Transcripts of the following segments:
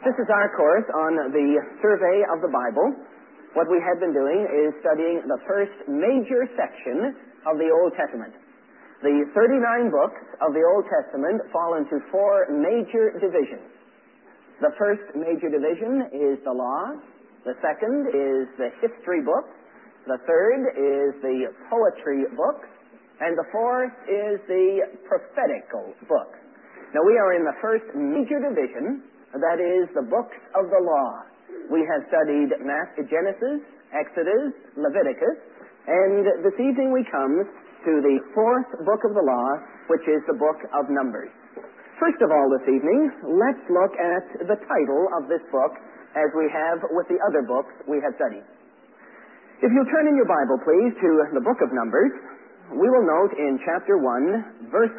This is our course on the survey of the Bible. What we have been doing is studying the first major section of the Old Testament. The 39 books of the Old Testament fall into four major divisions. The first major division is the law. The second is the history books. The third is the poetry books. And the fourth is the prophetical books. Now we are in the first major division, that is the books of the law. We have studied Genesis, Exodus, Leviticus, and this evening we come to the fourth book of the law, which is the book of Numbers. First of all this evening, let's look at the title of this book as we have with the other books we have studied. If you turn in your Bible, please, to the book of Numbers, we will note in chapter 1, verse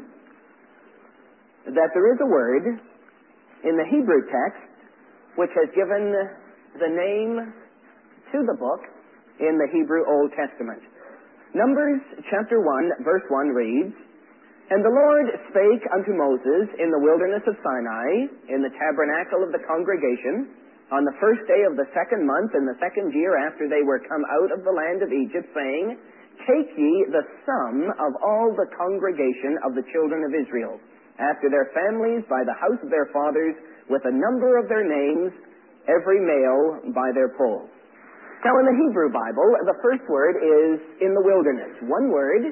1, that there is a word in the Hebrew text which has given the name to the book in the Hebrew Old Testament. Numbers chapter 1, verse 1 reads, "And the Lord spake unto Moses in the wilderness of Sinai, in the tabernacle of the congregation, on the first day of the second month in the second year after they were come out of the land of Egypt, saying, Take ye the sum of all the congregation of the children of Israel, after their families by the house of their fathers, with a number of their names, every male by their poll." Now in the Hebrew Bible, the first word is in the wilderness. One word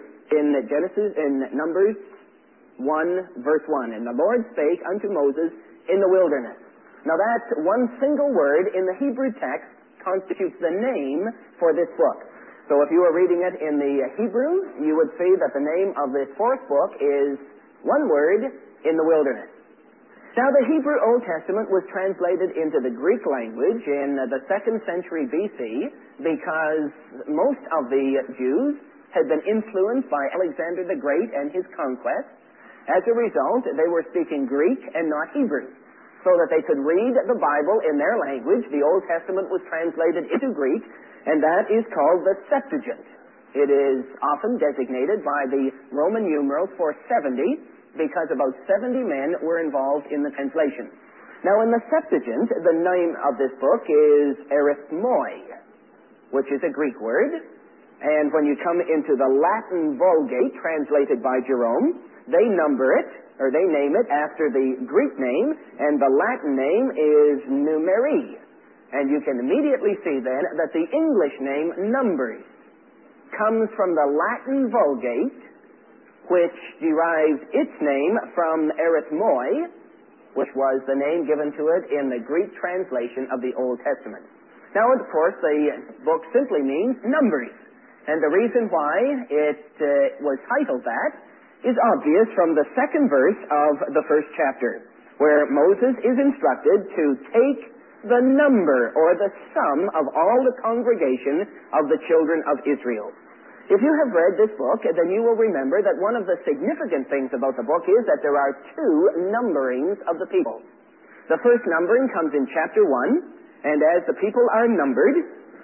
in Numbers 1, verse 1. "And the Lord spake unto Moses in the wilderness." Now that one single word in the Hebrew text constitutes the name for this book. So if you were reading it in the Hebrew, you would see that the name of this fourth book is one word, in the wilderness. Now the Hebrew Old Testament was translated into the Greek language in the 2nd century BC because most of the Jews had been influenced by Alexander the Great and his conquest. As a result, they were speaking Greek and not Hebrew, so that they could read the Bible in their language. The Old Testament was translated into Greek, and that is called the Septuagint. It is often designated by the Roman numerals for 70, because about 70 men were involved in the translation. Now in the Septuagint, the name of this book is arithmoi, which is a Greek word. And when you come into the Latin Vulgate, translated by Jerome, they number it, or they name it after the Greek name, and the Latin name is numeri. And you can immediately see then that the English name Numbers comes from the Latin Vulgate, which derived its name from arithmoi, which was the name given to it in the Greek translation of the Old Testament. Now, of course, the book simply means numbers, and the reason why it was titled that is obvious from the second verse of the first chapter, where Moses is instructed to take the number or the sum of all the congregation of the children of Israel. If you have read this book, then you will remember that one of the significant things about the book is that there are two numberings of the people. The first numbering comes in chapter 1, and as the people are numbered,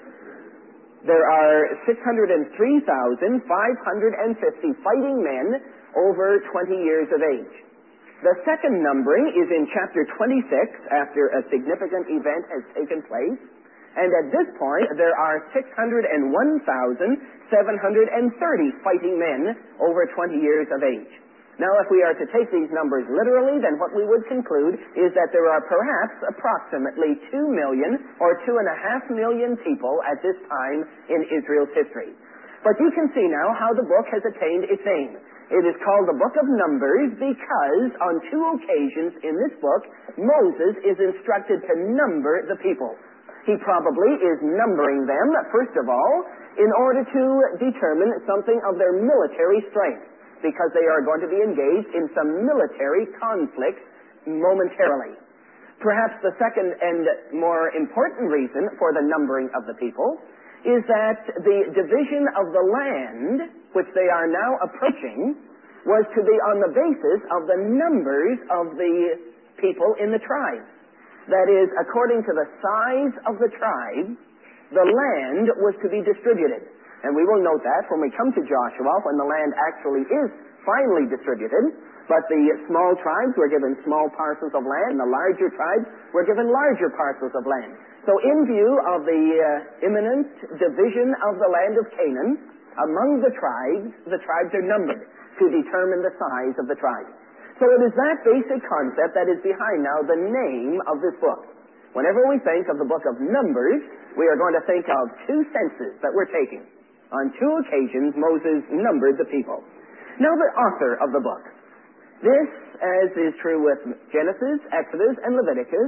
there are 603,550 fighting men over 20 years of age. The second numbering is in chapter 26, after a significant event has taken place. And at this point, there are 601,730 fighting men over 20 years of age. Now, if we are to take these numbers literally, then what we would conclude is that there are perhaps approximately 2 million or 2.5 million people at this time in Israel's history. But you can see now how the book has attained its name. It is called the Book of Numbers because on two occasions in this book, Moses is instructed to number the people. He probably is numbering them, first of all, in order to determine something of their military strength, because they are going to be engaged in some military conflicts momentarily. Perhaps the second and more important reason for the numbering of the people is that the division of the land, which they are now approaching, was to be on the basis of the numbers of the people in the tribes. That is, according to the size of the tribe, the land was to be distributed. And we will note that when we come to Joshua, when the land actually is finally distributed, but the small tribes were given small parcels of land, and the larger tribes were given larger parcels of land. So in view of the imminent division of the land of Canaan, among the tribes are numbered to determine the size of the tribes. So it is that basic concept that is behind now the name of this book. Whenever we think of the book of Numbers, we are going to think of two census that we're taking. On two occasions, Moses numbered the people. Now the author of the book. This, as is true with Genesis, Exodus, and Leviticus,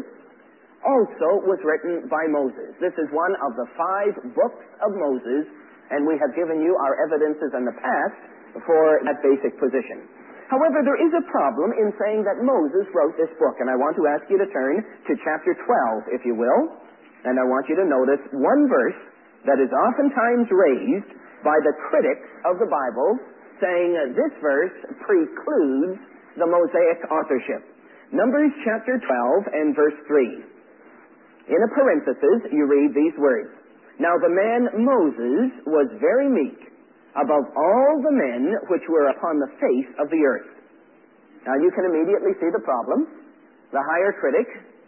also was written by Moses. This is one of the 5 books of Moses, and we have given you our evidences in the past for that basic position. However, there is a problem in saying that Moses wrote this book, and I want to ask you to turn to chapter 12, if you will, and I want you to notice one verse that is oftentimes raised by the critics of the Bible, saying this verse precludes the Mosaic authorship. Numbers chapter 12 and verse 3. In a parenthesis, you read these words. Now the man Moses was very meek above all the men which were upon the face of the earth. Now you can immediately see the problem. The higher critic,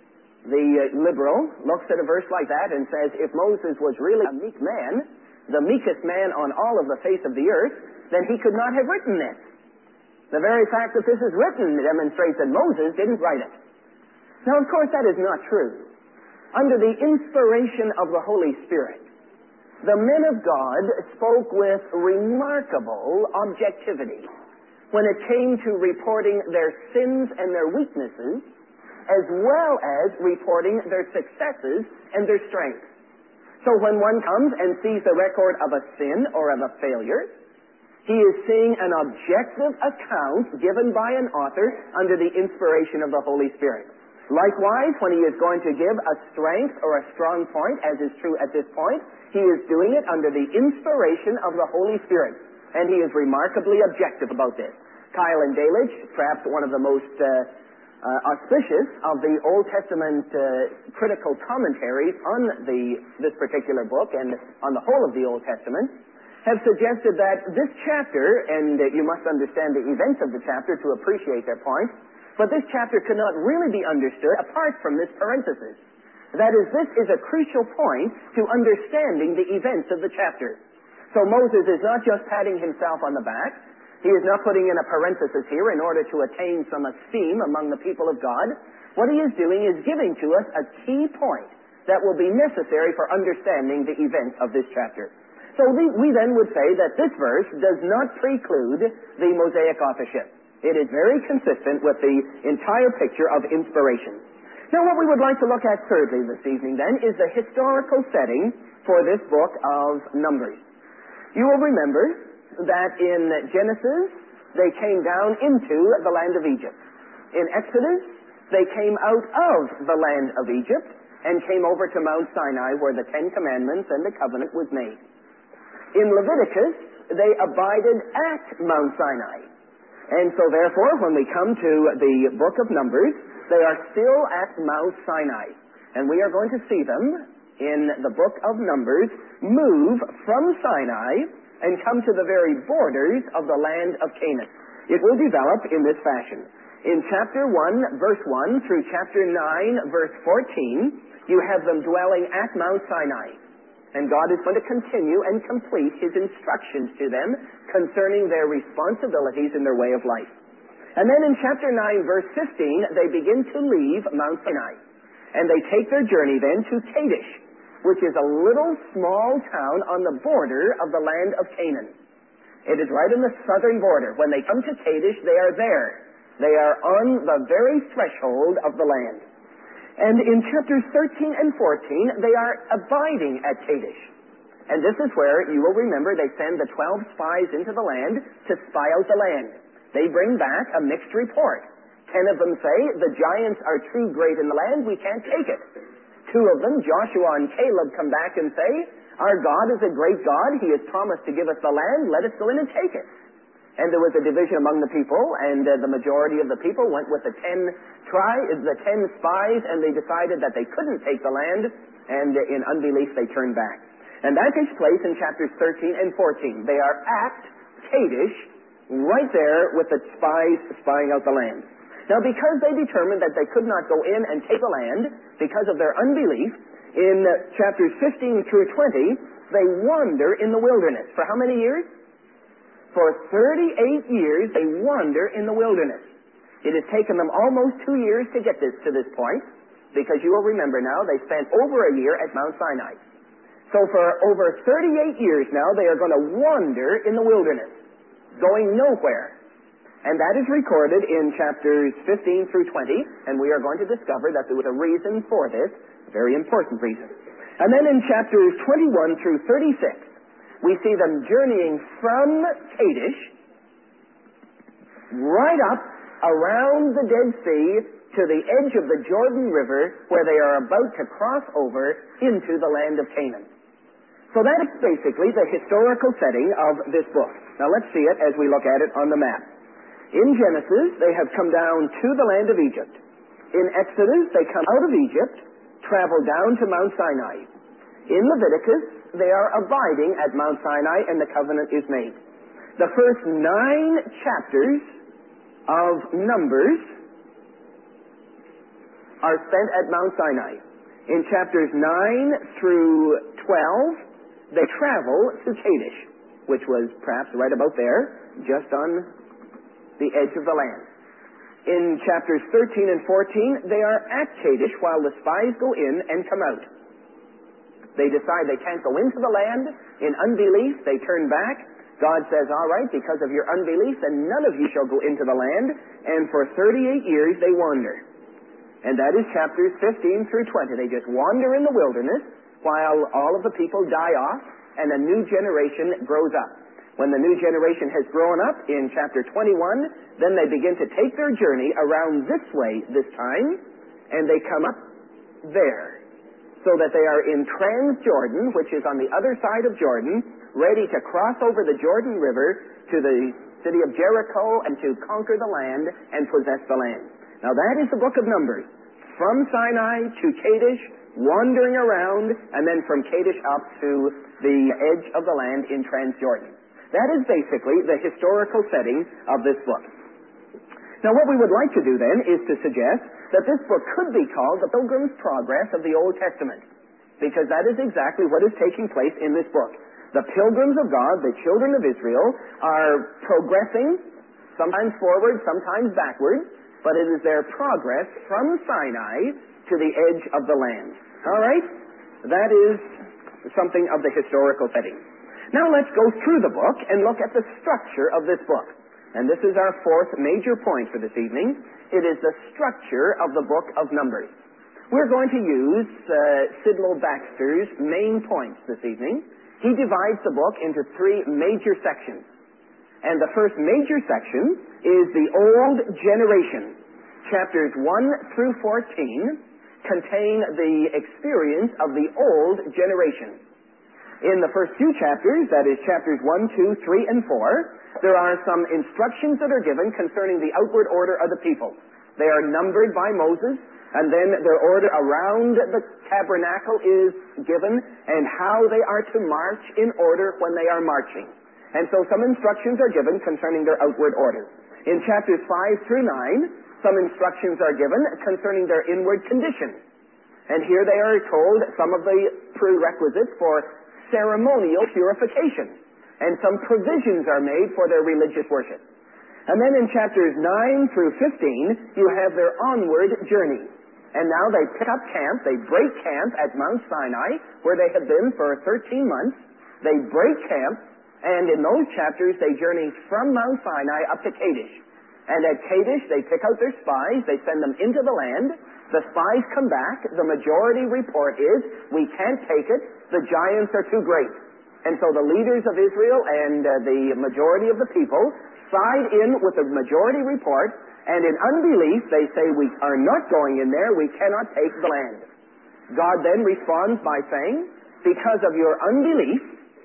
the liberal, looks at a verse like that and says, if Moses was really a meek man, the meekest man on all of the face of the earth, then he could not have written this. The very fact that this is written demonstrates that Moses didn't write it. Now, of course, that is not true. Under the inspiration of the Holy Spirit, the men of God spoke with remarkable objectivity when it came to reporting their sins and their weaknesses, as well as reporting their successes and their strengths. So when one comes and sees the record of a sin or of a failure, he is seeing an objective account given by an author under the inspiration of the Holy Spirit. Likewise, when he is going to give a strength or a strong point, as is true at this point, he is doing it under the inspiration of the Holy Spirit. And he is remarkably objective about this. Keil and Delitzsch, perhaps one of the most auspicious of the Old Testament critical commentaries on this particular book and on the whole of the Old Testament, have suggested that this chapter, and you must understand the events of the chapter to appreciate their point, but this chapter could not really be understood apart from this parenthesis. That is, this is a crucial point to understanding the events of the chapter. So Moses is not just patting himself on the back. He is not putting in a parenthesis here in order to attain some esteem among the people of God. What he is doing is giving to us a key point that will be necessary for understanding the events of this chapter. So we then would say that this verse does not preclude the Mosaic authorship. It is very consistent with the entire picture of inspiration. Now what we would like to look at thirdly this evening then is the historical setting for this book of Numbers. You will remember that in Genesis they came down into the land of Egypt. In Exodus they came out of the land of Egypt and came over to Mount Sinai where the 10 Commandments and the covenant was made. In Leviticus, they abided at Mount Sinai. And so therefore, when we come to the book of Numbers, they are still at Mount Sinai. And we are going to see them in the book of Numbers move from Sinai and come to the very borders of the land of Canaan. It will develop in this fashion. In chapter 1, verse 1 through chapter 9, verse 14, you have them dwelling at Mount Sinai. And God is going to continue and complete His instructions to them concerning their responsibilities in their way of life. And then in chapter 9, verse 15, they begin to leave Mount Sinai. And they take their journey then to Kadesh, which is a little small town on the border of the land of Canaan. It is right in the southern border. When they come to Kadesh, they are there. They are on the very threshold of the land. And in chapters 13 and 14, they are abiding at Kadesh. And this is where, you will remember, they send the 12 spies into the land to spy out the land. They bring back a mixed report. 10 of them say, the giants are too great in the land, we can't take it. 2 of them, Joshua and Caleb, come back and say, our God is a great God, He has promised to give us the land, let us go in and take it. And there was a division among the people, and the majority of the people went with the 10 spies, and they decided that they couldn't take the land, and in unbelief they turned back. And that takes place in chapters 13 and 14. They are at Kadesh, right there with the spies spying out the land. Now, because they determined that they could not go in and take the land because of their unbelief, in chapters 15 through 20, they wander in the wilderness. For how many years? For 38 years, they wander in the wilderness. It has taken them almost 2 years to get to this point, because you will remember now, they spent over a year at Mount Sinai. So for over 38 years now, they are going to wander in the wilderness, going nowhere. And that is recorded in chapters 15 through 20, and we are going to discover that there was a reason for this, a very important reason. And then in chapters 21 through 36, we see them journeying from Kadesh right up around the Dead Sea to the edge of the Jordan River, where they are about to cross over into the land of Canaan. So that is basically the historical setting of this book. Now let's see it as we look at it on the map. In Genesis, they have come down to the land of Egypt. In Exodus, they come out of Egypt, travel down to Mount Sinai. In Leviticus, they are abiding at Mount Sinai, and the covenant is made. The first 9 chapters of Numbers are spent at Mount Sinai. In chapters 9 through 12, they travel to Kadesh, which was perhaps right about there, just on the edge of the land. In chapters 13 and 14, they are at Kadesh while the spies go in and come out. They decide they can't go into the land. In unbelief, they turn back. God says, all right, because of your unbelief, then none of you shall go into the land. And for 38 years, they wander. And that is chapters 15 through 20. They just wander in the wilderness while all of the people die off and a new generation grows up. When the new generation has grown up in chapter 21, then they begin to take their journey around this way this time, and they come up there, so that they are in Transjordan, which is on the other side of Jordan, ready to cross over the Jordan River to the city of Jericho and to conquer the land and possess the land. Now that is the book of Numbers. From Sinai to Kadesh, wandering around, and then from Kadesh up to the edge of the land in Transjordan. That is basically the historical setting of this book. Now what we would like to do then is to suggest that this book could be called the Pilgrim's Progress of the Old Testament, because that is exactly what is taking place in this book. The pilgrims of God, the children of Israel, are progressing, sometimes forward, sometimes backward, but it is their progress from Sinai to the edge of the land. All right? That is something of the historical setting. Now let's go through the book and look at the structure of this book. And this is our fourth major point for this evening. It is the structure of the book of Numbers. We're going to use Sidlow Baxter's main points this evening. He divides the book into 3 major sections. And the first major section is the Old Generation. Chapters 1 through 14 contain the experience of the Old Generation. In the first 2 chapters, that is chapters 1, 2, 3, and 4, there are some instructions that are given concerning the outward order of the people. They are numbered by Moses, and then their order around the tabernacle is given, and how they are to march in order when they are marching. And so some instructions are given concerning their outward order. In chapters 5 through 9, some instructions are given concerning their inward condition. And here they are told some of the prerequisites for ceremonial purification, and some provisions are made for their religious worship. And then in chapters 9 through 15, you have their onward journey. And now they pick up camp, they break camp at Mount Sinai, where they have been for 13 months. They break camp, and in those chapters they journey from Mount Sinai up to Kadesh. And at Kadesh they pick out their spies, they send them into the land. The spies come back, the majority report is, we can't take it, the giants are too great. And so the leaders of Israel and the majority of the people side in with the majority report, and in unbelief they say, we are not going in there, we cannot take the land. God then responds by saying, because of your unbelief,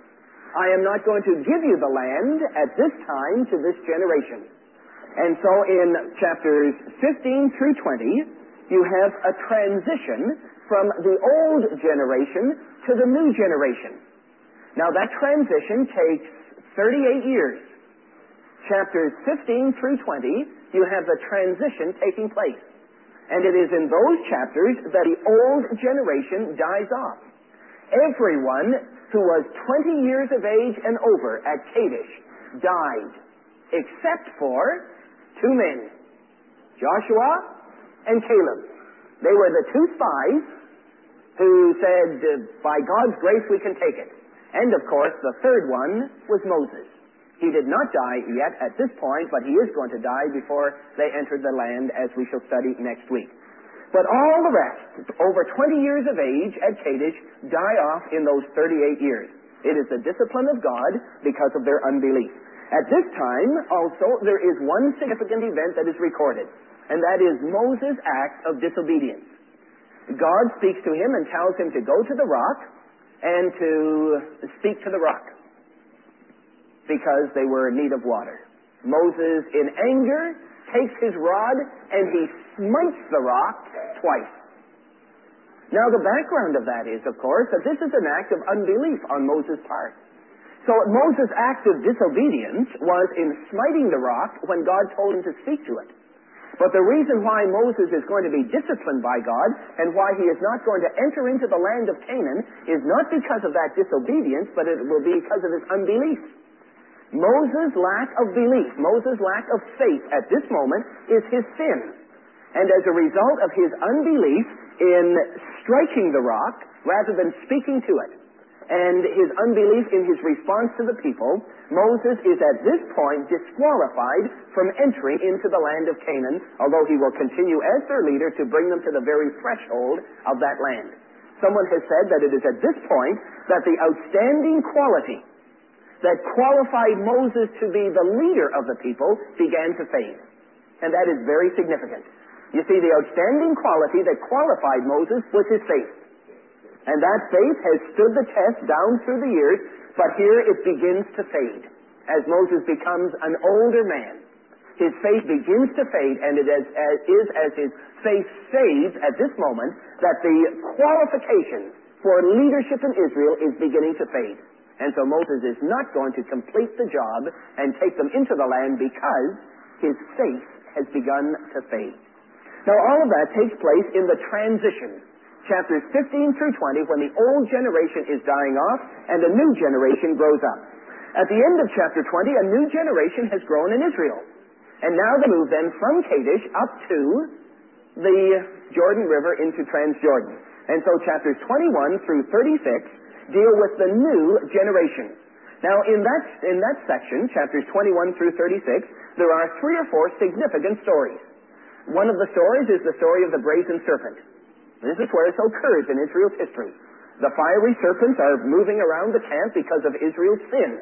I am not going to give you the land at this time to this generation. And so in chapters 15 through 20, you have a transition from the old generation to the new generation. Now that transition takes 38 years. Chapters 15 through 20, you have the transition taking place. And it is in those chapters that the old generation dies off. Everyone who was 20 years of age and over at Kadesh died, except for two men, Joshua and Caleb. They were the two spies who said, by God's grace we can take it. And of course, the third one was Moses. He did not die yet at this point, but he is going to die before they entered the land, as we shall study next week. But all the rest, over 20 years of age at Kadesh, die off in those 38 years. It is the discipline of God because of their unbelief. At this time, also, there is one significant event that is recorded, and that is Moses' act of disobedience. God speaks to him and tells him to go to the rock and to speak to the rock, because they were in need of water. Moses, in anger, takes his rod and he smites the rock twice. Now, the background of that is, of course, that this is an act of unbelief on Moses' part. So Moses' act of disobedience was in smiting the rock when God told him to speak to it. But the reason why Moses is going to be disciplined by God and why he is not going to enter into the land of Canaan is not because of that disobedience, but it will be because of his unbelief. Moses' lack of belief, Moses' lack of faith at this moment is his sin. And as a result of his unbelief in striking the rock rather than speaking to it, and his unbelief in his response to the people, Moses is at this point disqualified from entering into the land of Canaan, although he will continue as their leader to bring them to the very threshold of that land. Someone has said that it is at this point that the outstanding quality that qualified Moses to be the leader of the people began to fade. And that is very significant. You see, the outstanding quality that qualified Moses was his faith. And that faith has stood the test down through the years, but here it begins to fade. As Moses becomes an older man, his faith begins to fade, and it is as his faith fades at this moment that the qualification for leadership in Israel is beginning to fade. And so Moses is not going to complete the job and take them into the land because his faith has begun to fade. Now, all of that takes place in the transition, chapters 15 through 20, when the old generation is dying off and a new generation grows up. At the end of chapter 20, a new generation has grown in Israel. And now they move then from Kadesh up to the Jordan River into Transjordan. And so chapters 21 through 36 deal with the new generation. Now, in that section, chapters 21 through 36, there are 3 or 4 significant stories. One of the stories is the story of the brazen serpent. This is where it occurs in Israel's history. The fiery serpents are moving around the camp because of Israel's sin.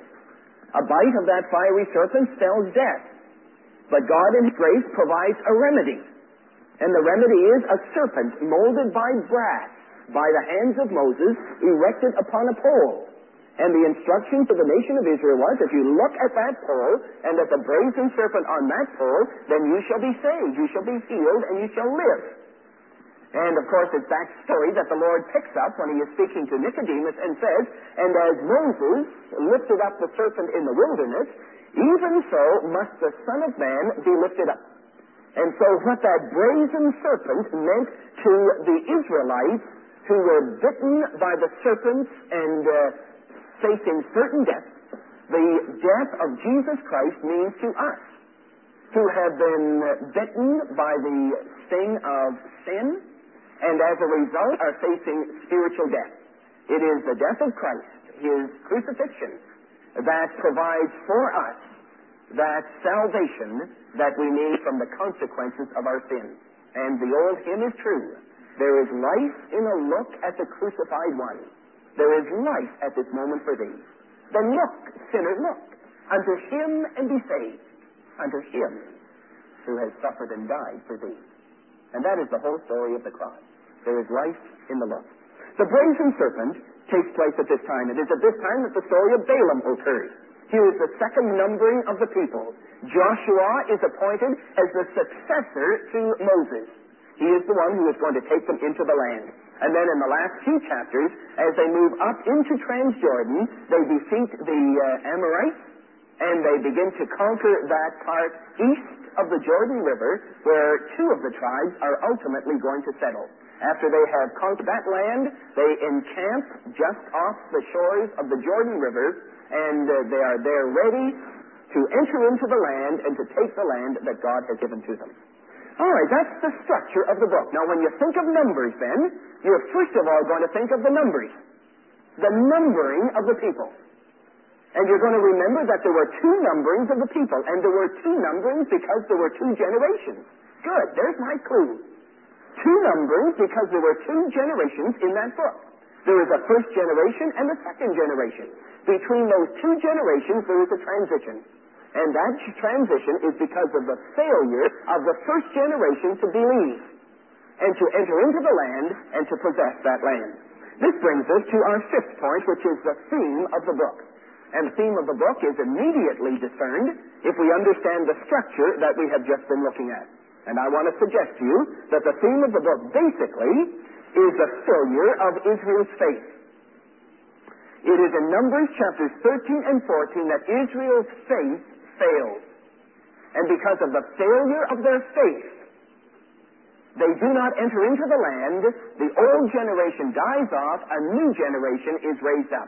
A bite of that fiery serpent spells death. But God in His grace provides a remedy. And the remedy is a serpent molded by brass by the hands of Moses, erected upon a pole. And the instruction to the nation of Israel was, if you look at that pole and at the brazen serpent on that pole, then you shall be saved, you shall be healed, and you shall live. And of course it's that story that the Lord picks up when He is speaking to Nicodemus and says, and as Moses lifted up the serpent in the wilderness, even so must the Son of Man be lifted up. And so what that brazen serpent meant to the Israelites who were bitten by the serpents and facing certain death, the death of Jesus Christ means to us who have been bitten by the sting of sin and as a result are facing spiritual death. It is the death of Christ, His crucifixion, that provides for us that salvation that we need from the consequences of our sins. And the old hymn is true. There is life in a look at the crucified one. There is life at this moment for thee. Then look, sinner, look, unto Him and be saved, unto Him who has suffered and died for thee. And that is the whole story of the cross. There is life in the look. The brazen serpent takes place at this time. It is at this time that the story of Balaam occurs. Here is the second numbering of the people. Joshua is appointed as the successor to Moses. He is the one who is going to take them into the land. And then in the last few chapters, as they move up into Transjordan, they defeat the Amorites, and they begin to conquer that part east of the Jordan River, where two of the tribes are ultimately going to settle. After they have conquered that land, they encamp just off the shores of the Jordan River, and they are there ready to enter into the land and to take the land that God has given to them. All right, that's the structure of the book. Now, when you think of Numbers, then, you're first of all going to think of the numbers, the numbering of the people. And you're going to remember that there were two numberings of the people, and there were two numberings because there were two generations. Good, there's my clue. Two numberings because there were two generations in that book. There is a first generation and a second generation. Between those two generations, there is a transition. And that transition is because of the failure of the first generation to believe and to enter into the land and to possess that land. This brings us to our fifth point, which is the theme of the book. And the theme of the book is immediately discerned if we understand the structure that we have just been looking at. And I want to suggest to you that the theme of the book basically is the failure of Israel's faith. It is in Numbers chapters 13 and 14 that Israel's faith fails. And because of the failure of their faith, they do not enter into the land. The old generation dies off, a new generation is raised up.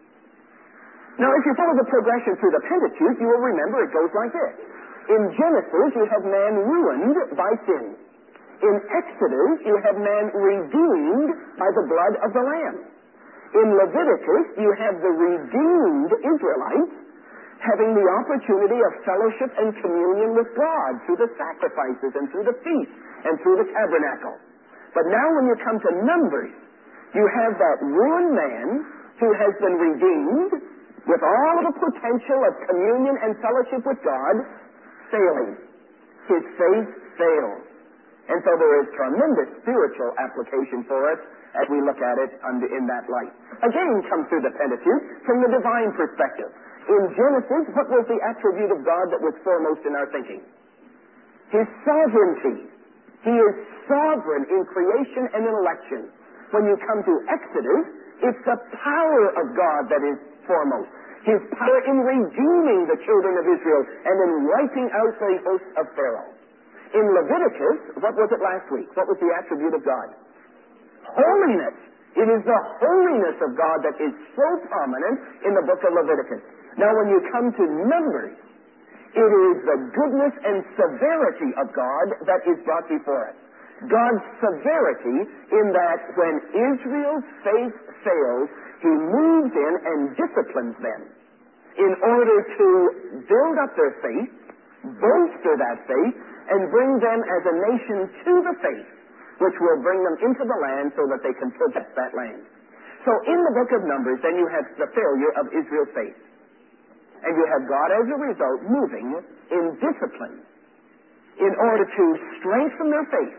Now, if you follow the progression through the Pentateuch, you will remember it goes like this. In Genesis, you have man ruined by sin. In Exodus, you have man redeemed by the blood of the Lamb. In Leviticus, you have the redeemed Israelites having the opportunity of fellowship and communion with God through the sacrifices and through the feasts and through the tabernacle. But now when you come to Numbers, you have that ruined man who has been redeemed with all of the potential of communion and fellowship with God failing. His faith fails. And so there is tremendous spiritual application for us as we look at it in that light. Again comes through the Pentateuch from the divine perspective. In Genesis, what was the attribute of God that was foremost in our thinking? His sovereignty. He is sovereign in creation and in election. When you come to Exodus, it's the power of God that is foremost. His power in redeeming the children of Israel and in wiping out the host of Pharaoh. In Leviticus, what was it last week? What was the attribute of God? Holiness. It is the holiness of God that is so prominent in the book of Leviticus. Now, when you come to Numbers, it is the goodness and severity of God that is brought before us. God's severity in that when Israel's faith fails, He moves in and disciplines them in order to build up their faith, bolster that faith, and bring them as a nation to the faith, which will bring them into the land so that they can possess that land. So in the book of Numbers, then you have the failure of Israel's faith. And you have God, as a result, moving in discipline in order to strengthen their faith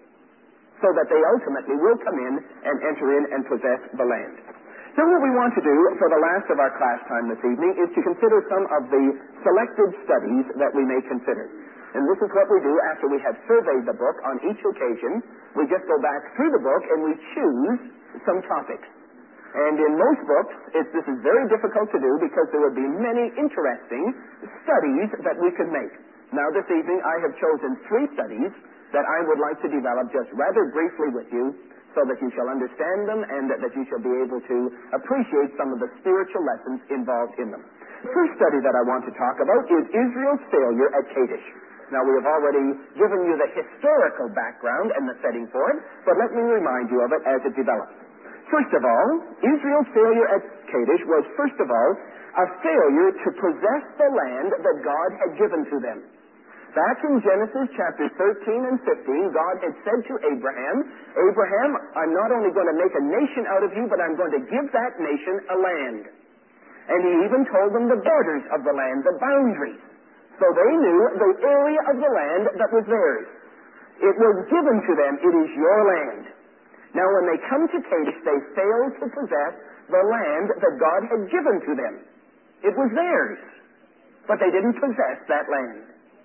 so that they ultimately will come in and enter in and possess the land. So what we want to do for the last of our class time this evening is to consider some of the selected studies that we may consider. And this is what we do after we have surveyed the book on each occasion. We just go back through the book and we choose some topics. And in most books, this is very difficult to do because there would be many interesting studies that we could make. Now this evening I have chosen 3 studies that I would like to develop just rather briefly with you so that you shall understand them and that you shall be able to appreciate some of the spiritual lessons involved in them. The first study that I want to talk about is Israel's failure at Kadesh. Now, we have already given you the historical background and the setting for it, but let me remind you of it as it develops. First of all, Israel's failure at Kadesh was, first of all, a failure to possess the land that God had given to them. Back in Genesis chapters 13 and 15, God had said to Abraham, Abraham, I'm not only going to make a nation out of you, but I'm going to give that nation a land. And He even told them the borders of the land, the boundaries. So they knew the area of the land that was theirs. It was given to them. It is your land. Now, when they come to Kadesh, they fail to possess the land that God had given to them. It was theirs, but they didn't possess that land.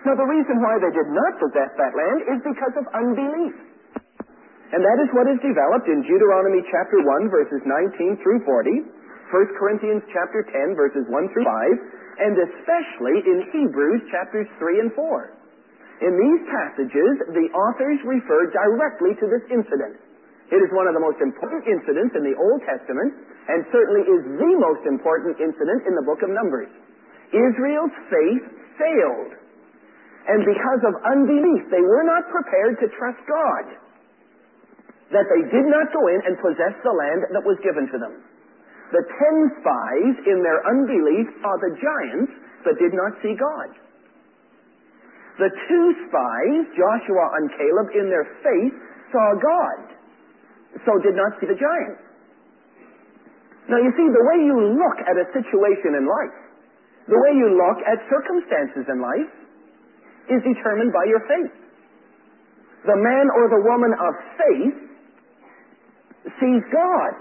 Now, the reason why they did not possess that land is because of unbelief. And that is what is developed in Deuteronomy chapter 1, verses 19 through 40, 1 Corinthians chapter 10, verses 1 through 5, and especially in Hebrews chapters 3 and 4. In these passages, the authors refer directly to this incident. It is one of the most important incidents in the Old Testament, and certainly is the most important incident in the book of Numbers. Israel's faith failed. And because of unbelief, they were not prepared to trust God. That they did not go in and possess the land that was given to them. The 10 spies, in their unbelief, saw the giants, but did not see God. The 2 spies, Joshua and Caleb, in their faith, saw God, so did not see the giants. Now, you see, the way you look at a situation in life, the way you look at circumstances in life, is determined by your faith. The man or the woman of faith sees God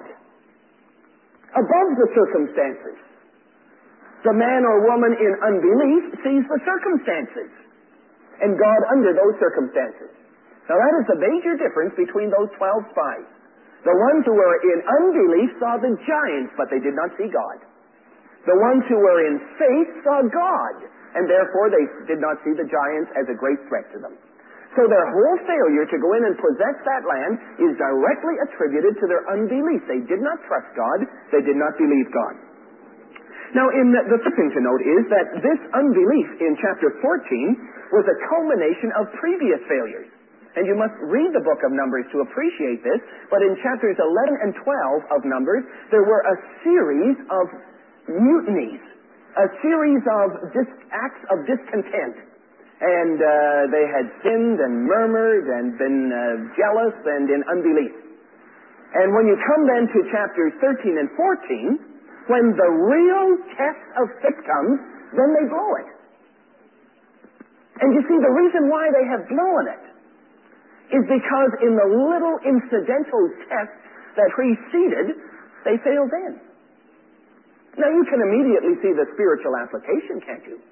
above the circumstances. The man or woman in unbelief sees the circumstances and God under those circumstances. Now, that is the major difference between those 12 spies. The ones who were in unbelief saw the giants, but they did not see God. The ones who were in faith saw God, and therefore they did not see the giants as a great threat to them. So their whole failure to go in and possess that land is directly attributed to their unbelief. They did not trust God. They did not believe God. Now, the third thing to note is that this unbelief in chapter 14 was a culmination of previous failures. And you must read the book of Numbers to appreciate this, but in chapters 11 and 12 of Numbers, there were a series of mutinies, a series of acts of discontent. And they had sinned and murmured and been jealous and in unbelief. And when you come then to chapters 13 and 14, when the real test of faith comes, then they blow it. And you see, the reason why they have blown it is because in the little incidental tests that preceded, they failed then. Now, you can immediately see the spiritual application, can't you?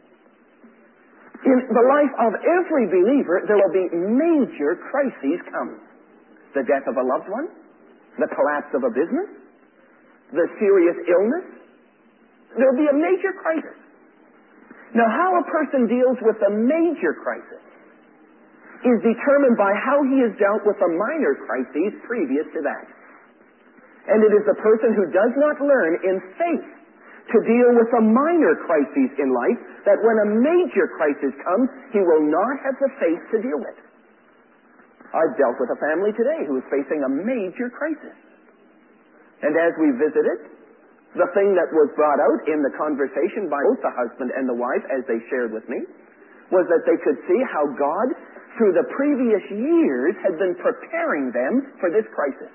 In the life of every believer, there will be major crises come. The death of a loved one, the collapse of a business, the serious illness. There will be a major crisis. Now, how a person deals with a major crisis is determined by how he has dealt with the minor crises previous to that. And it is the person who does not learn in faith to deal with the minor crises in life, that when a major crisis comes, he will not have the faith to deal with. I've dealt with a family today who is facing a major crisis. And as we visited, the thing that was brought out in the conversation by both the husband and the wife as they shared with me was that they could see how God, through the previous years, had been preparing them for this crisis.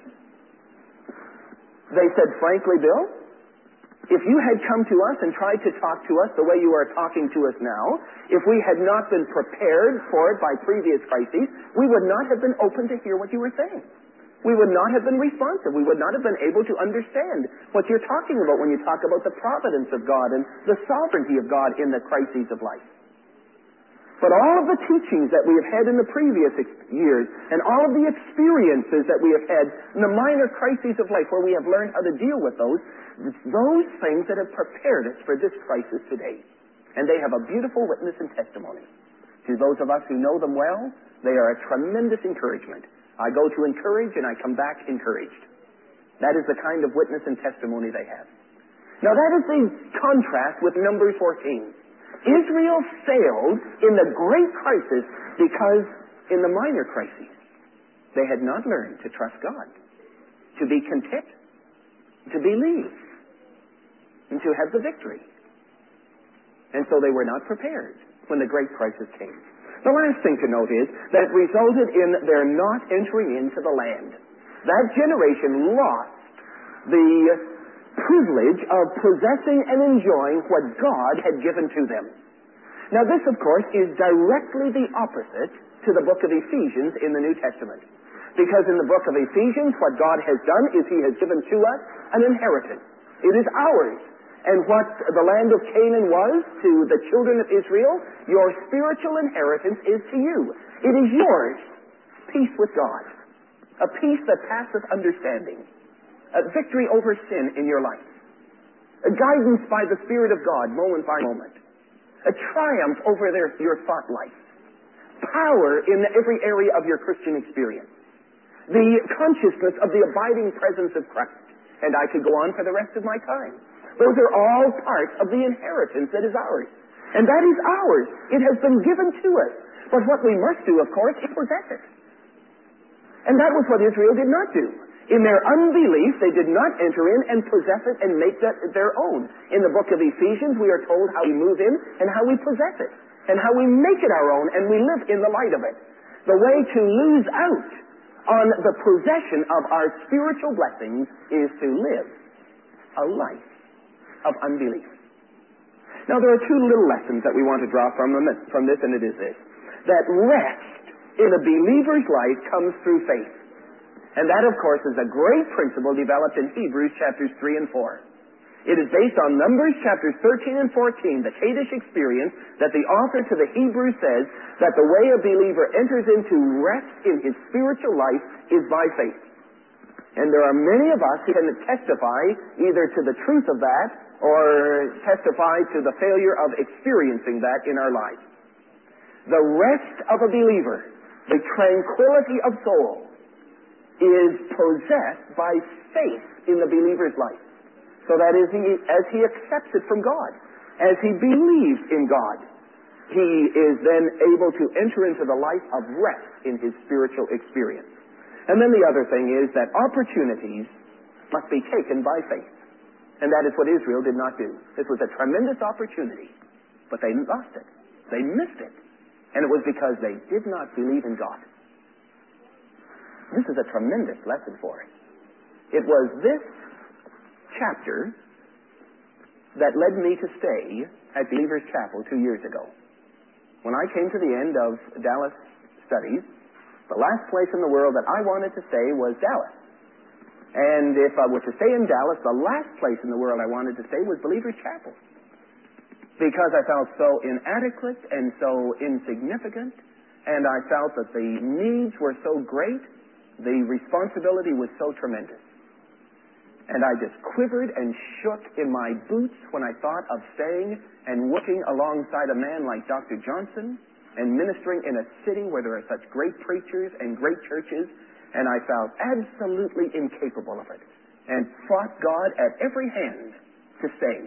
They said, frankly, Bill, if you had come to us and tried to talk to us the way you are talking to us now, if we had not been prepared for it by previous crises, we would not have been open to hear what you were saying. We would not have been responsive. We would not have been able to understand what you're talking about when you talk about the providence of God and the sovereignty of God in the crises of life. But all of the teachings that we have had in the previous years and all of the experiences that we have had in the minor crises of life where we have learned how to deal with those things that have prepared us for this crisis today. And they have a beautiful witness and testimony. To those of us who know them well, they are a tremendous encouragement. I go to encourage and I come back encouraged. That is the kind of witness and testimony they have. Now that is the contrast with Numbers 14. Israel failed in the great crisis because in the minor crises they had not learned to trust God, to be content, to believe, and to have the victory. And so they were not prepared when the great crisis came. The last thing to note is that it resulted in their not entering into the land. That generation lost the privilege of possessing and enjoying what God had given to them. Now this, of course, is directly the opposite to the book of Ephesians in the New Testament. Because in the book of Ephesians, what God has done is He has given to us an inheritance. It is ours. And what the land of Canaan was to the children of Israel, your spiritual inheritance is to you. It is yours. Peace with God. A peace that passeth understanding. A victory over sin in your life. A guidance by the Spirit of God, moment by moment. A triumph over your thought life. Power in every area of your Christian experience. The consciousness of the abiding presence of Christ. And I could go on for the rest of my time. Those are all parts of the inheritance that is ours. And that is ours. It has been given to us. But what we must do, of course, is possess it. And that was what Israel did not do. In their unbelief, they did not enter in and possess it and make that their own. In the book of Ephesians, we are told how we move in and how we possess it. And how we make it our own and we live in the light of it. The way to lose out on the possession of our spiritual blessings is to live a life of unbelief. Now, there are two little lessons that we want to draw from this, and it is this. That rest in a believer's life comes through faith. And that, of course, is a great principle developed in Hebrews chapters 3 and 4. It is based on Numbers chapters 13 and 14, the Kadesh experience, that the author to the Hebrews says that the way a believer enters into rest in his spiritual life is by faith. And there are many of us who can testify either to the truth of that or testify to the failure of experiencing that in our lives. The rest of a believer, the tranquility of soul, is possessed by faith in the believer's life. So that as he accepts it from God, as he believes in God, he is then able to enter into the life of rest in his spiritual experience. And then the other thing is that opportunities must be taken by faith. And that is what Israel did not do. This was a tremendous opportunity, but they lost it. They missed it. And it was because they did not believe in God. This is a tremendous lesson for us. It was this chapter that led me to stay at Believer's Chapel 2 years ago. When I came to the end of Dallas studies, the last place in the world that I wanted to stay was Dallas. And if I were to stay in Dallas, the last place in the world I wanted to stay was Believer's Chapel. Because I felt so inadequate and so insignificant, and I felt that the needs were so great, the responsibility was so tremendous. And I just quivered and shook in my boots when I thought of staying and working alongside a man like Dr. Johnson and ministering in a city where there are such great preachers and great churches, and I felt absolutely incapable of it and fought God at every hand to stay.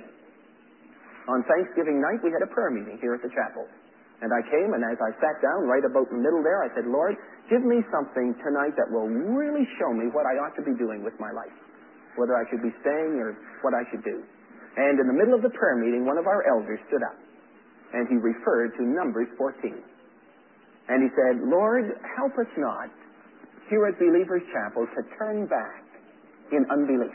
On Thanksgiving night, we had a prayer meeting here at the chapel. And I came, and as I sat down right about in the middle there, I said, Lord, give me something tonight that will really show me what I ought to be doing with my life, whether I should be staying or what I should do. And in the middle of the prayer meeting, one of our elders stood up, and he referred to Numbers 14. And he said, Lord, help us not here at Believer's Chapel to turn back in unbelief.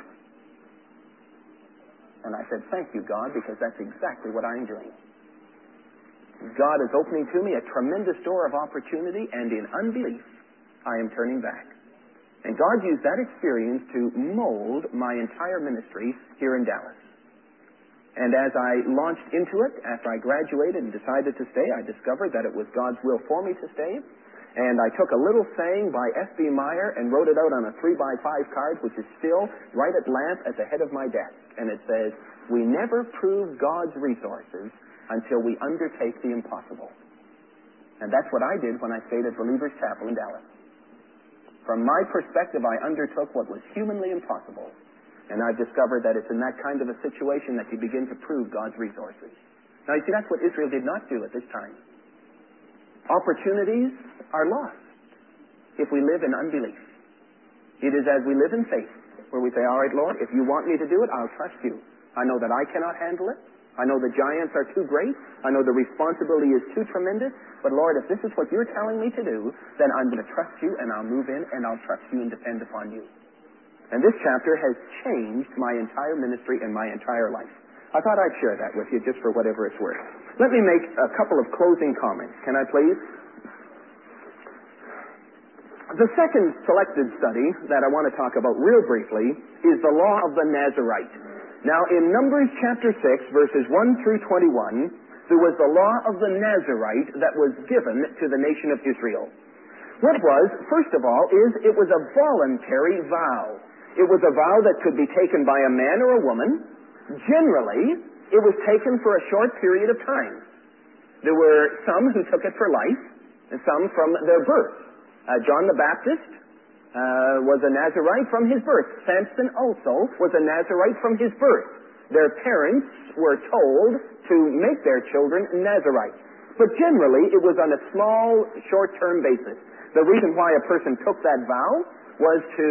And I said, thank you, God, because that's exactly what I'm doing. God is opening to me a tremendous door of opportunity, and in unbelief, I am turning back. And God used that experience to mold my entire ministry here in Dallas. And as I launched into it, after I graduated and decided to stay, I discovered that it was God's will for me to stay. And I took a little saying by F.B. Meyer and wrote it out on a 3x5 card, which is still right at lamp at the head of my desk. And it says, we never prove God's resources until we undertake the impossible. And that's what I did when I stayed at Believer's Chapel in Dallas. From my perspective, I undertook what was humanly impossible. And I've discovered that it's in that kind of a situation that you begin to prove God's resources. Now, you see, that's what Israel did not do at this time. Opportunities are lost if we live in unbelief. It is as we live in faith, where we say, all right, Lord, if you want me to do it, I'll trust you. I know that I cannot handle it. I know the giants are too great. I know the responsibility is too tremendous. But Lord, if this is what you're telling me to do, then I'm going to trust you, and I'll move in, and I'll trust you and depend upon you. And this chapter has changed my entire ministry and my entire life. I thought I'd share that with you just for whatever it's worth. Let me make a couple of closing comments. Can I please? The second selected study that I want to talk about real briefly is the law of the Nazirite. Now, in Numbers chapter 6, verses 1 through 21, there was the law of the Nazirite that was given to the nation of Israel. What was, first of all, is it was a voluntary vow. It was a vow that could be taken by a man or a woman. Generally, it was taken for a short period of time. There were some who took it for life, and some from their birth. John the Baptist was a Nazirite from his birth. Samson also was a Nazirite from his birth. Their parents were told to make their children Nazirites. But generally, it was on a small, short-term basis. The reason why a person took that vow was to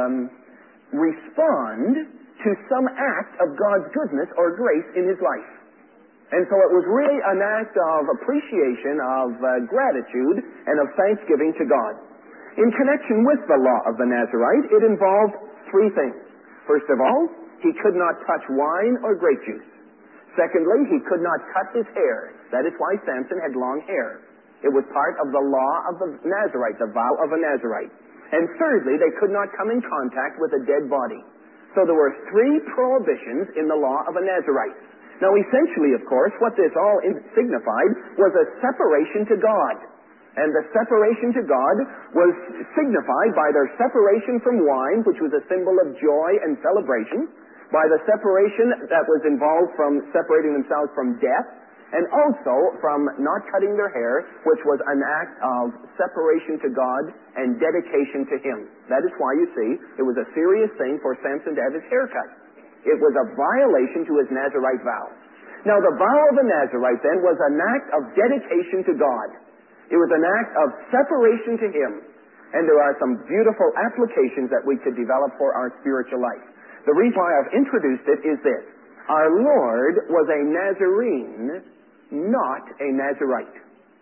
respond to some act of God's goodness or grace in his life. And so it was really an act of appreciation, of gratitude, and of thanksgiving to God. In connection with the law of the Nazirite, it involved three things. First of all, he could not touch wine or grape juice. Secondly, he could not cut his hair. That is why Samson had long hair. It was part of the law of the Nazirite, the vow of a Nazirite. And thirdly, they could not come in contact with a dead body. So there were three prohibitions in the law of a Nazirite. Now, essentially, of course, what this all signified was a separation to God. And the separation to God was signified by their separation from wine, which was a symbol of joy and celebration, by the separation that was involved from separating themselves from death, and also from not cutting their hair, which was an act of separation to God and dedication to Him. That is why, you see, it was a serious thing for Samson to have his hair cut. It was a violation to his Nazirite vow. Now, the vow of a Nazirite, then, was an act of dedication to God. It was an act of separation to Him. And there are some beautiful applications that we could develop for our spiritual life. The reason why I've introduced it is this. Our Lord was a Nazarene, not a Nazirite.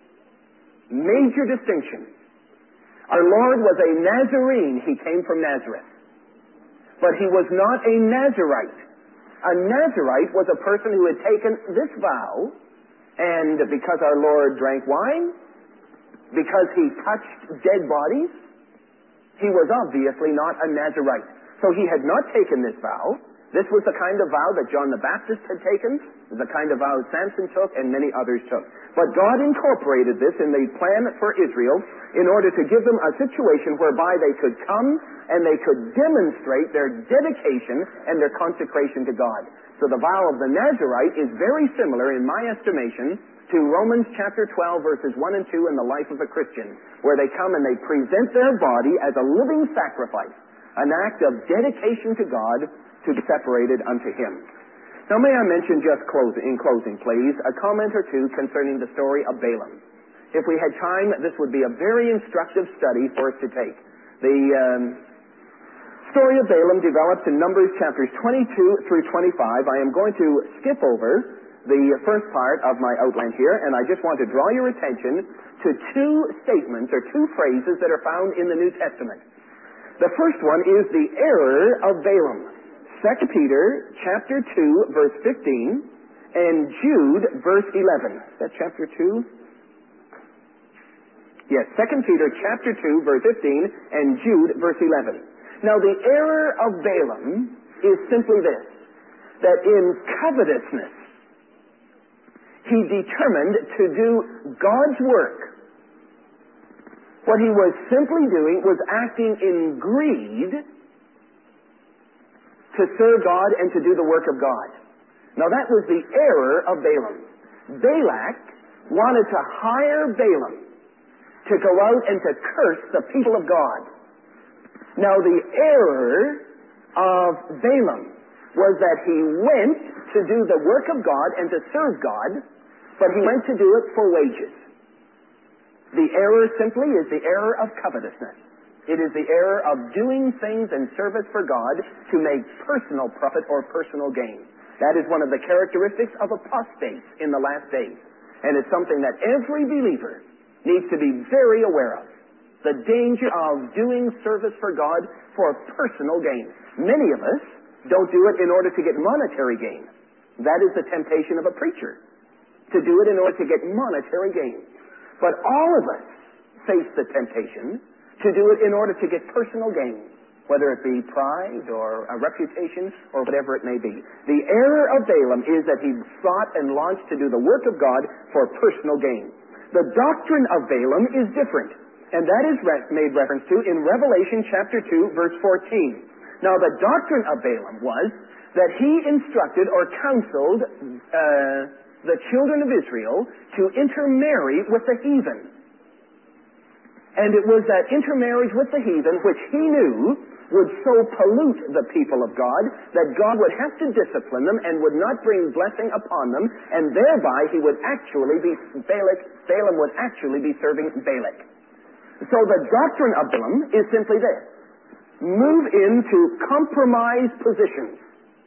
Major distinction. Our Lord was a Nazarene. He came from Nazareth. But He was not a Nazirite. A Nazirite was a person who had taken this vow, and because our Lord drank wine, because He touched dead bodies, He was obviously not a Nazirite. So He had not taken this vow. This was the kind of vow that John the Baptist had taken, the kind of vow Samson took, and many others took. But God incorporated this in the plan for Israel in order to give them a situation whereby they could come and they could demonstrate their dedication and their consecration to God. So the vow of the Nazirite is very similar, in my estimation, to Romans chapter 12, verses 1 and 2 in the life of a Christian, where they come and they present their body as a living sacrifice, an act of dedication to God, to be separated unto Him. Now, may I mention just in closing, please, a comment or two concerning the story of Balaam. If we had time, this would be a very instructive study for us to take. The story of Balaam develops in Numbers chapters 22 through 25. I am going to skip over the first part of my outline here, and I just want to draw your attention to two statements or two phrases that are found in the New Testament. The first one is the error of Balaam. 2 Peter chapter 2, verse 15, and Jude, verse 11. Is that chapter 2? Yes, 2 Peter chapter 2, verse 15, and Jude, verse 11. Now, the error of Balaam is simply this, that in covetousness, he determined to do God's work. What he was simply doing was acting in greed to serve God and to do the work of God. Now, that was the error of Balaam. Balak wanted to hire Balaam to go out and to curse the people of God. Now, the error of Balaam was that he went to do the work of God and to serve God, but he went to do it for wages. The error simply is the error of covetousness. It is the error of doing things in service for God to make personal profit or personal gain. That is one of the characteristics of apostates in the last days. And it's something that every believer needs to be very aware of. The danger of doing service for God for personal gain. Many of us don't do it in order to get monetary gain. That is the temptation of a preacher, to do it in order to get monetary gain. But all of us face the temptation to do it in order to get personal gain. whether it be pride or a reputation or whatever it may be. The error of Balaam is that he sought and launched to do the work of God for personal gain. The doctrine of Balaam is different, and that is made reference to in Revelation chapter 2, verse 14. Now, the doctrine of Balaam was that he instructed or counseled the children of Israel to intermarry with the heathen. And it was that intermarriage with the heathen which he knew would so pollute the people of God that God would have to discipline them and would not bring blessing upon them, and thereby Balaam would actually be serving Balak. So the doctrine of Balaam is simply this: move into compromise positions.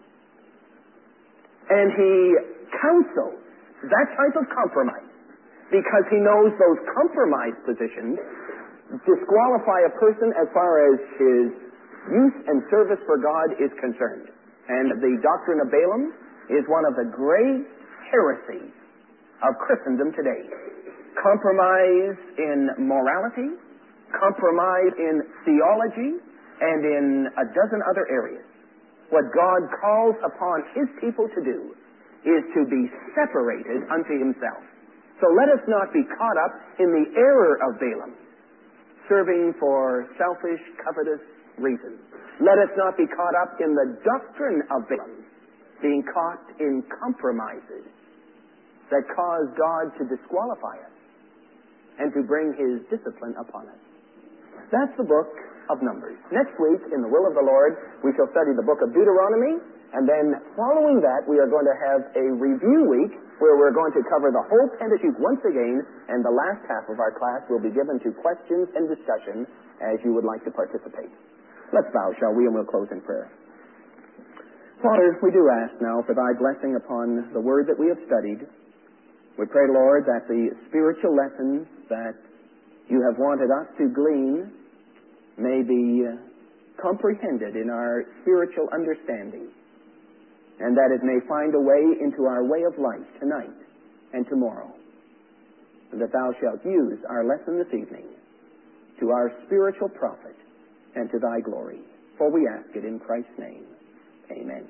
And he counsels that type of compromise because he knows those compromise positions disqualify a person as far as his use and service for God is concerned. And the doctrine of Balaam is one of the great heresies of Christendom today. Compromise in morality, compromise in theology, and in a dozen other areas. What God calls upon His people to do is to be separated unto Himself. So let us not be caught up in the error of Balaam, serving for selfish, covetous reasons. Let us not be caught up in the doctrine of Balaam, being caught in compromises that cause God to disqualify us and to bring His discipline upon us. That's the book of Numbers. Next week, in the will of the Lord, we shall study the book of Deuteronomy, and then following that, we are going to have a review week where we're going to cover the whole Pentateuch once again, and the last half of our class will be given to questions and discussion as you would like to participate. Let's bow, shall we, and we'll close in prayer. Father, we do ask now for Thy blessing upon the Word that we have studied. We pray, Lord, that the spiritual lessons that You have wanted us to glean may be comprehended in our spiritual understanding, and that it may find a way into our way of life tonight and tomorrow, and that Thou shalt use our lesson this evening to our spiritual profit and to Thy glory. For we ask it in Christ's name. Amen.